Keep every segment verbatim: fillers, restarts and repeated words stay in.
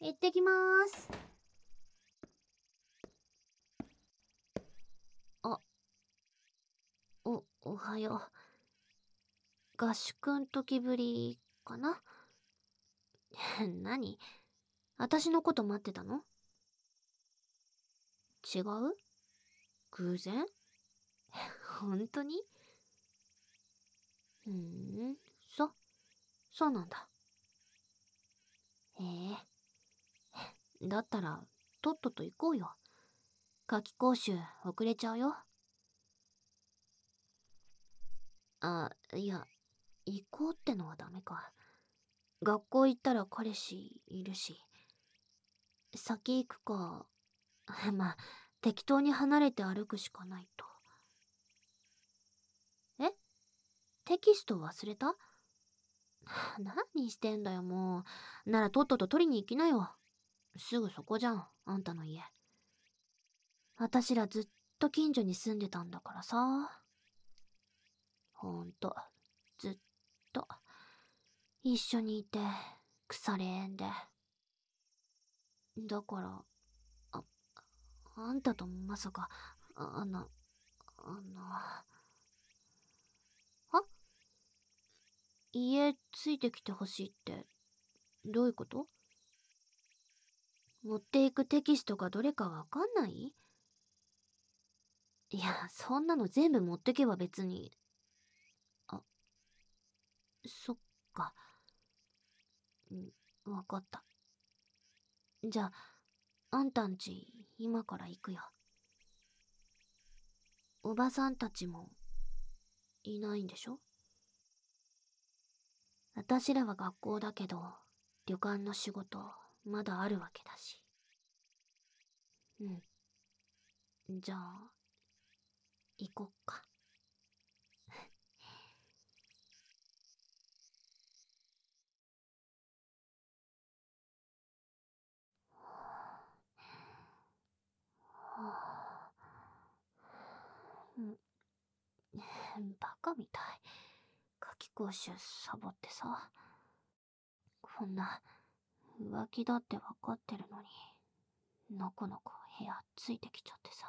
行ってきまーす。あ、お、おはよう。合宿ん時ぶりかな。何？私のこと待ってたの？違う？偶然？本当に？ふーん、そ、そうなんだ。へえ。だったら、とっとと行こうよ。夏期講習遅れちゃうよ。あ、いや、行こうってのはダメか。学校行ったら彼氏いるし。先行くか。まあ、適当に離れて歩くしかないと。え？テキスト忘れた？何してんだよもう。ならとっとと取りに行きなよ。すぐそこじゃん、あんたの家。私らずっと近所に住んでたんだからさ。ほんと、ずっと。一緒にいて、腐れ縁で。だから、あ、あんたとまさか、ああの、あの、あ？家ついてきてほしいって、どういうこと？持っていくテキストがどれかわかんない？いや、そんなの全部持ってけば別に。あ、そっか。ん、わかった。じゃあ、あんたんち、今から行くよ。おばさんたちも、いないんでしょ？私らは学校だけど、旅館の仕事、まだあるわけだし。うん。じゃあ、行こっか。うん、バカみたい。夏期講習サボってさ。こんな、浮気だってわかってるのに、のこのこ部屋ついてきちゃってさ。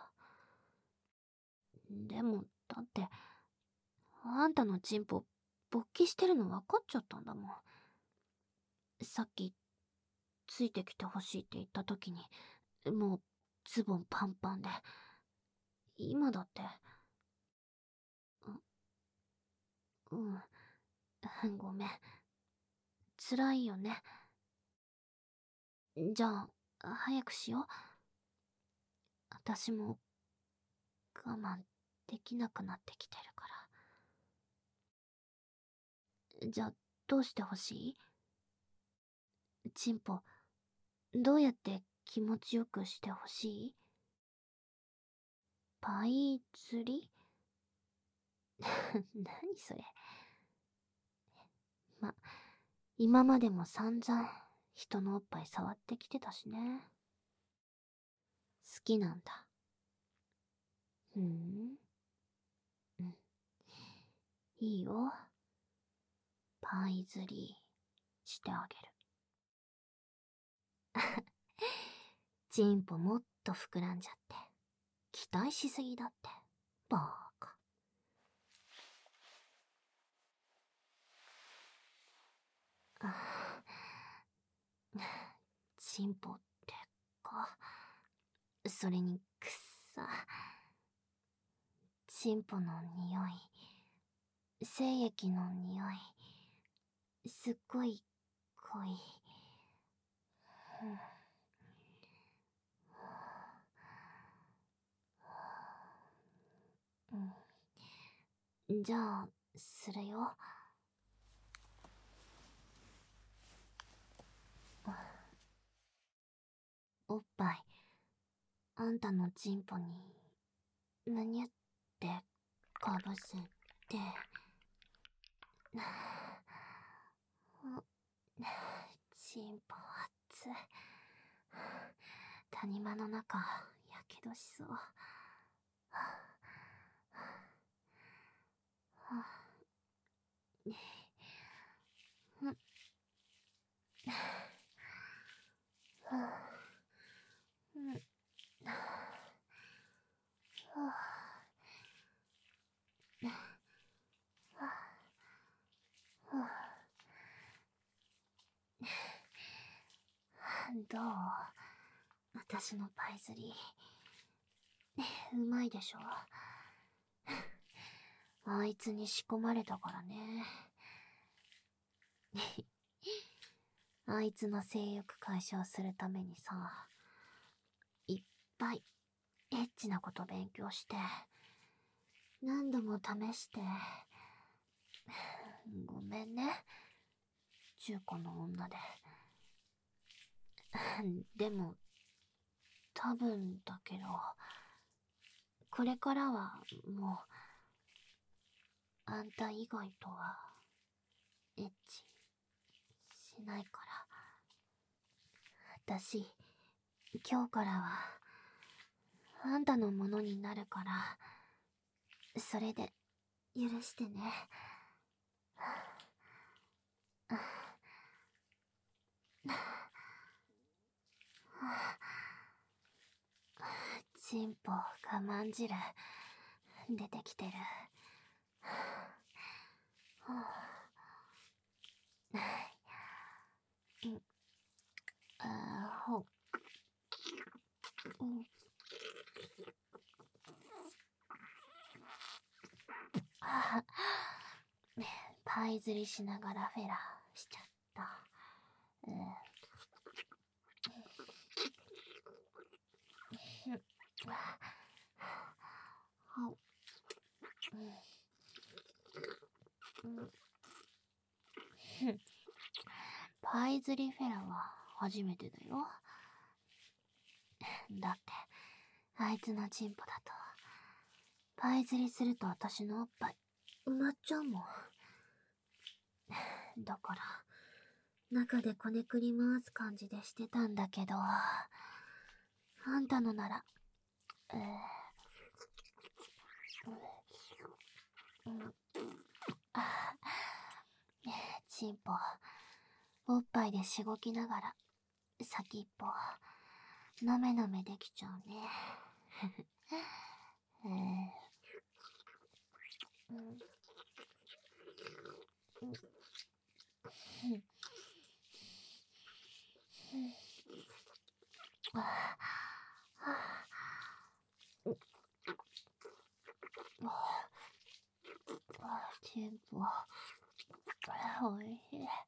でも、だって、あんたのチンポ、勃起してるの分かっちゃったんだもん。さっき、ついてきてほしいって言った時に、もう、ズボンパンパンで。今だって、う、うん、ごめん。辛いよね。じゃあ、早くしよう。私も、我慢できなくなってきてるから。じゃあ、どうしてほしい？チンポ、どうやって気持ちよくしてほしい？パイ釣り？何それ。ま、今までも散々人のおっぱい触ってきてたしね。好きなんだ。ふーん。うん。いいよ。パイ釣りしてあげる。チンポもっと膨らんじゃって。期待しすぎだって。バーカ。チンポってか。それにくっさ。チンポの匂い。精液の匂い。すっごい濃い。うん、じゃあ、するよ。おっぱい、あんたのチンポに、むにゅってかぶせて、チンポ熱い。谷間の中、やけどしそう。 どう？私のパイズリー。うまいでしょ。あいつに仕込まれたからね。あいつの性欲解消するためにさ、いっぱいエッチなこと勉強して、何度も試して、ごめんね、中古の女で。でも、多分だけど、これからはもう、あんた以外とは、エッチしないから。私、今日からは、あんたのものになるから、それで、許してね。チンポ我慢汁出てきてる。あほパイ釣りしながらフェラしちゃった。パイ釣りフェラは初めてだよ。だってあいつのチンポだとパイ釣りすると私のおっぱい埋まっちゃうもん。だから中でこねくり回す感じでしてたんだけど、あんたのなら、えーうん、あチンポおっぱいでしごきながら先っぽなめなめできちゃうね。えーうんうんチンポおいしい。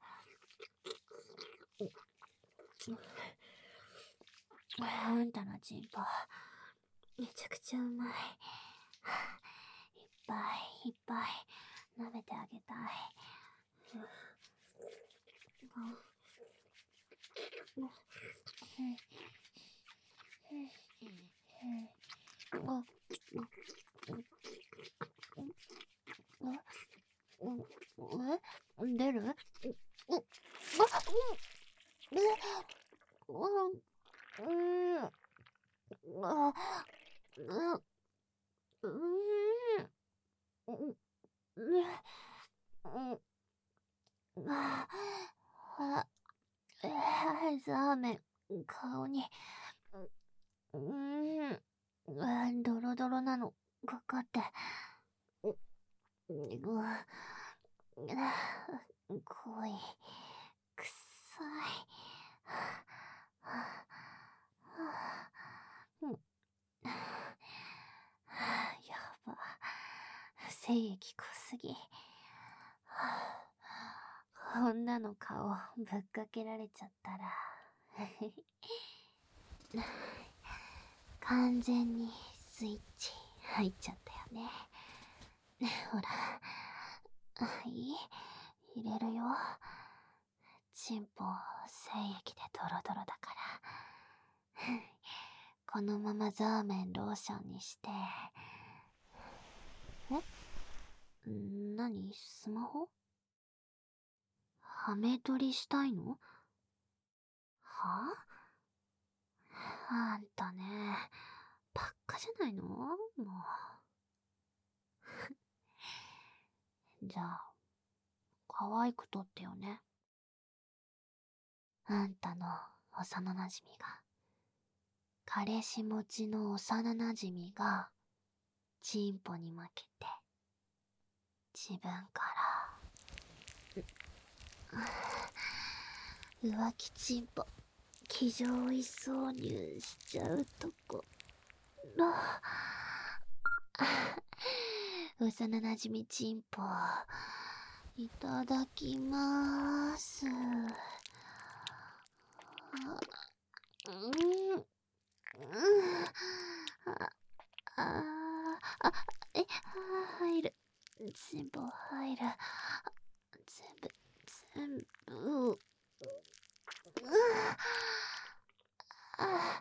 あんたのチンポめちゃくちゃうまい。いっぱいいっぱい舐めてあげたい。え出る？ザーメン顔にうんドロドロなのかかってう濃いくさいやば精液濃すぎ。女の顔ぶっかけられちゃったら完全にスイッチ入っちゃったよね。ほらいい入れるよ。チンポ精液でドロドロだからこのままザーメンローションにして。え？何？スマホ？ハメ撮りしたいの？はぁ？あんたね、ばっかじゃないの？もう。じゃあ、可愛く撮ってよね。あんたの幼なじみが、彼氏持ちの幼なじみが、チンポに負けて、自分から、浮気チンポ気丈位挿入しちゃうところ。幼なじみチンポ、いただきまーす。うん、うん、あ、あ、あ、え、入る。全部入る。全部、全部。うあ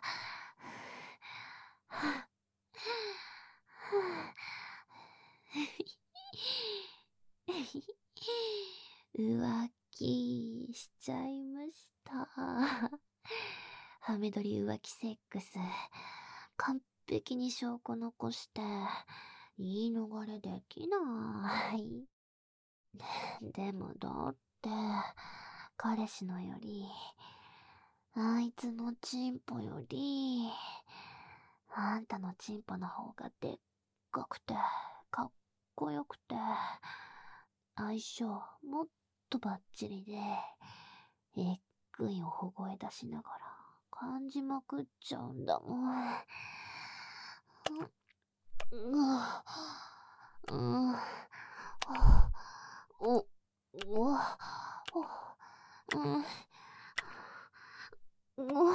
浮気しちゃいました。ハメ撮り浮気セックス。完璧に証拠残して、言い逃れできない。でもだって、彼氏のより、あいつのチンポより、あんたのチンポの方がでっかくて、かっこよくて、相性もっとバッチリで、えっぐいを小声出しながら感じまくっちゃうんだもん。う、う、う、う、お、お、お、うん、お、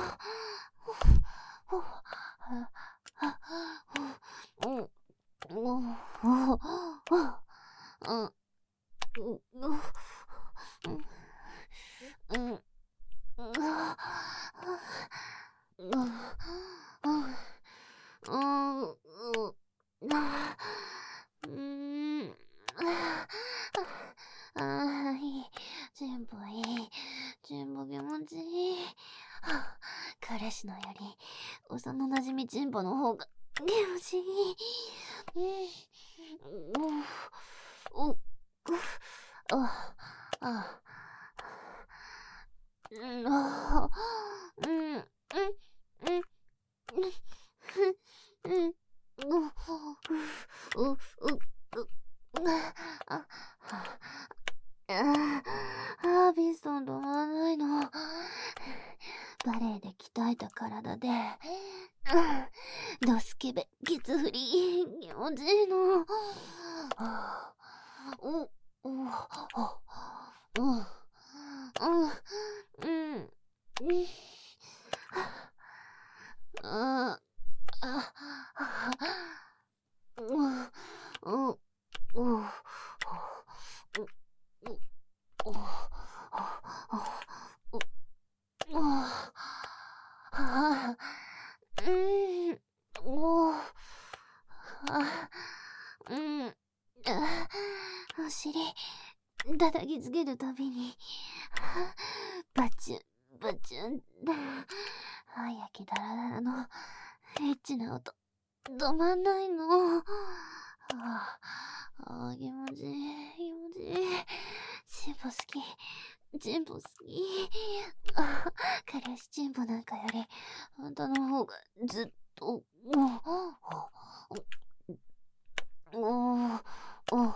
全部いい。全部気持ちいい。彼氏のより幼なじみチンポの方が気持ちいい。うん、う、あ、あ、うん、あ、うん、うん、うん、うん、うん、う、う、あ、あ、ピストン止まらないの。バレエで鍛えた体で、ドスケベ、ケツ振り、気持ちいいの。お、お、お、うん、うん、うん、うん、あ、あ、うん、うん、うん、うん、お、あ、うん、あ、お尻、叩きつけるたびに、バチュン、バチュン、早きだらだらの、エッチな音、止まんないの。ああ、気持ちいい、気持ちいい。チンポ好き、チンポ好き。あ、彼氏チンポなんかより、あんたの方がずっと、お、お、お、お、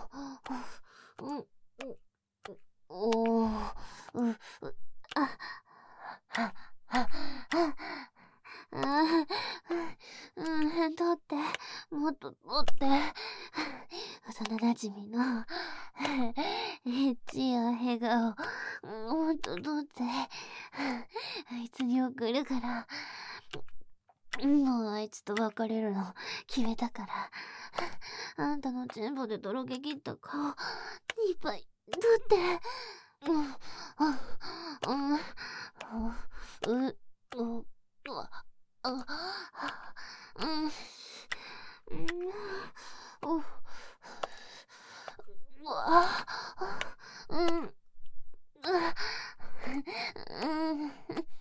お、お、う、あ、は、は、は、あ、うん、取って、もっと取って、幼なじみの、エッチや笑顔、もっと取って、あいつに送るから、もうあいつと別れるの決めたから、あんたのチンポでとろけ切った顔、いっぱい取って、うん、うん、うん、う、う、うわ、あ、うん、うん、う、うわ、うん、うん、うん、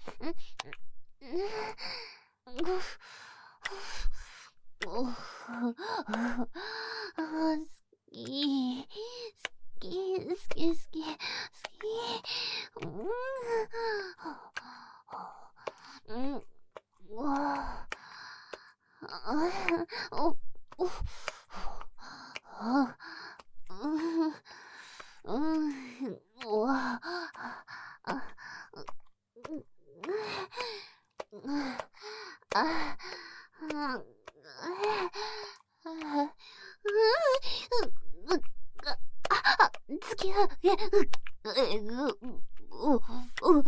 お、好き、好き、好き、好き、 えぐ、う、う、う、う、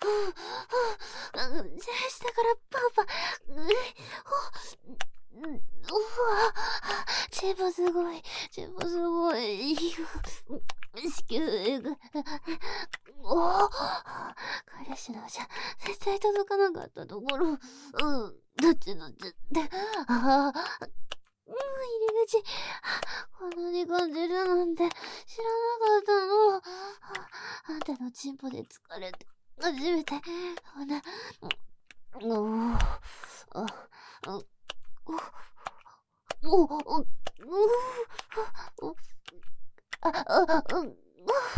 下からパンパン、う、う、うわ、チンポすごい、チンポすごい、子宮えぐ、お、彼氏のじゃ、絶対届かなかったところ、うん、どっちどっちって、ああ、うん、入り口、こんなに感じるなんて知らなかったの。あんたのチンポで疲れて、初めて、こんな、おお、あ、お、お、お、お、あ、あ、うん、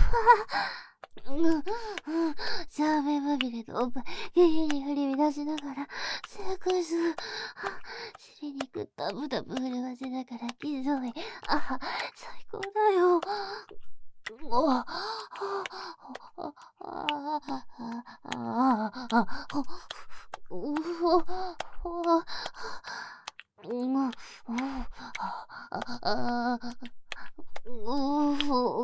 うん、シャーベンまみれのおっぱい、ゲゲに振り乱しながら、セックス、尻肉タブタブ震わせながらキスをへ、あ、最高だよ。おあ、あ、あ、あ、あ、おお、うん、おあ、おお、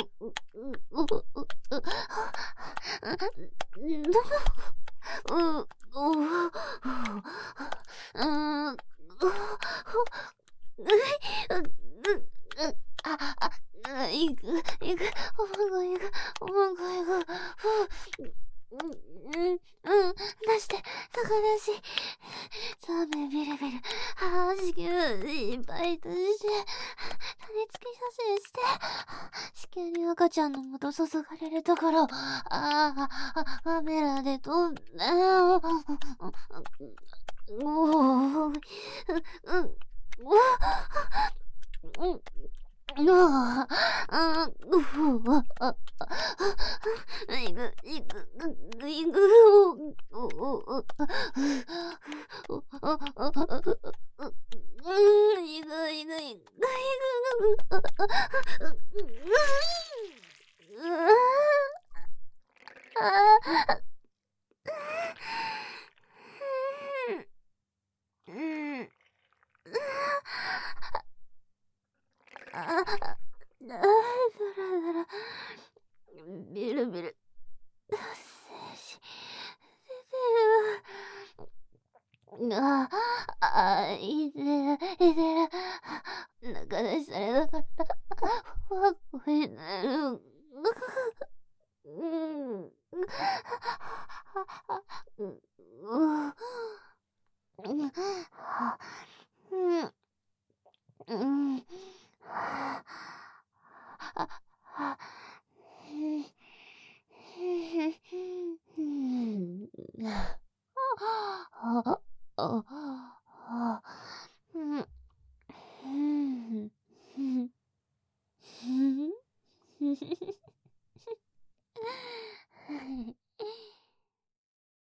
うん、おうん、う、あ、あ、いく、いく、おまんこいく、おまんこいく、うん、うん、出して、高出し、サーメンビルビル、ああ、子宮いっぱいとして、種付き射精して、子宮に赤ちゃんの元注がれるところ、ああ、カメラで撮って、おお、うん、うん、うん、ああ、うふわ、あ、いく、いく、いく、お、お、お、お、お、うん、いく、いく、いく、いく、あ、うん、あ、だらだら、ビルビル、せし、出てる。ああ、いてる、いてる。中出しされなかった。わ、こいてる。うん。うん。うん。うん。うん。ああ、ああ、